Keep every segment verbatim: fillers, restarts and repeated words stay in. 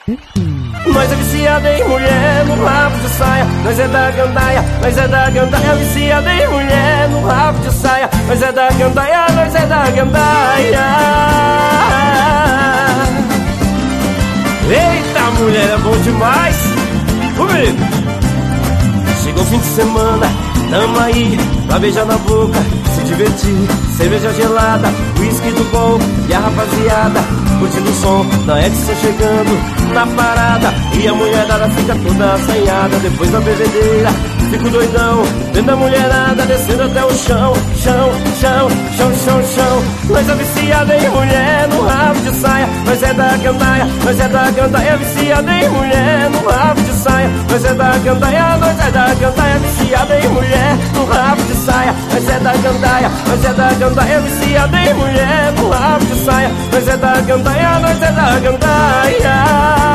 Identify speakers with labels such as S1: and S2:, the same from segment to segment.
S1: Nós é viciado em mulher no rabo de saia. Nós é da gandaia, nós é da gandaia. Viciado em mulher no rabo de saia. Nós é da gandaia, nós é da gandaia. Eita, mulher é bom demais. Comigo. Chegou o fim de semana, tamo aí pra beijar na boca, se divertir. Cerveja gelada, whisky do bom e a rapaziada curtindo o som da Edson chegando na parada. E a mulherada fica toda assanhada. Depois da bebedeira, fico doidão vendo a mulherada descendo até o chão. Chão, chão, chão, chão, chão. Nós é viciada em mulher no rabo de saia. Nós é da gandaia, nós é da gandaia. Viciada em mulher no rabo de saia. Nós é da gandaia, nós é da gandaia. Viciada em mulher no rabo de saia. Nós é da gandaia, nós é da gandaia. Viciada em mulher no rabo de saia. Nós é da gandaia, nós é da gandaia.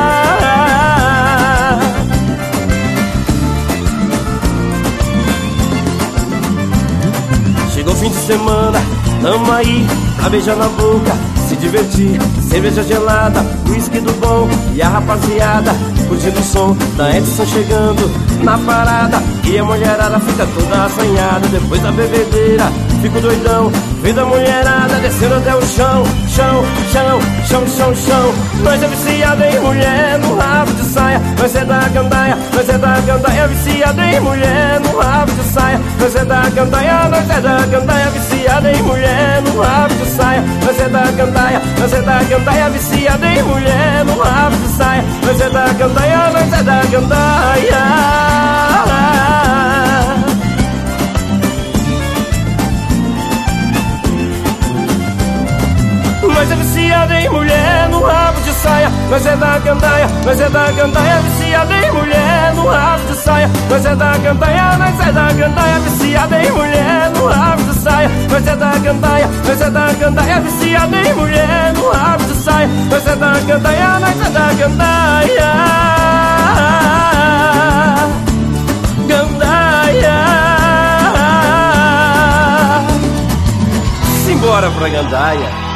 S1: Chegou o fim de semana, tamo aí pra beijar na boca, se divertir. Cerveja gelada, whisky do bom e a rapaziada curtindo o som da Edson chegando na parada. E a mulherada fica toda assanhada. Depois da bebedeira, fico doidão vendo a mulherada descendo até o chão. Chão, chão, chão, chão, chão. Nós é viciado em mulher no rabo de saia. Nós é da gandaia, nós é da gandaia. Viciado em mulher no rabo de saia. Nós é da gandaia, nós é da gandaia. Viciado em mulher no rabo de saia. Nós é da gandaia, nós é da gandaia. Viciado em mulher no rabo de saia. Nós é da gandaia, nós é da gandaia. Nós é viciado em mulher no rabo de saia. Nós é da gandaia, nós é da gandaia. Viciado em mulher no rabo de saia. Nós é da gandaia, nós é da gandaia. Viciado em mulher no rabo de saia. Nós é da gandaia, nós é da gandaia. Viciado em mulher no rabo de saia. Nós é da gandaia, nós é da gandaia. Gandaia. Simbora pra gandaia.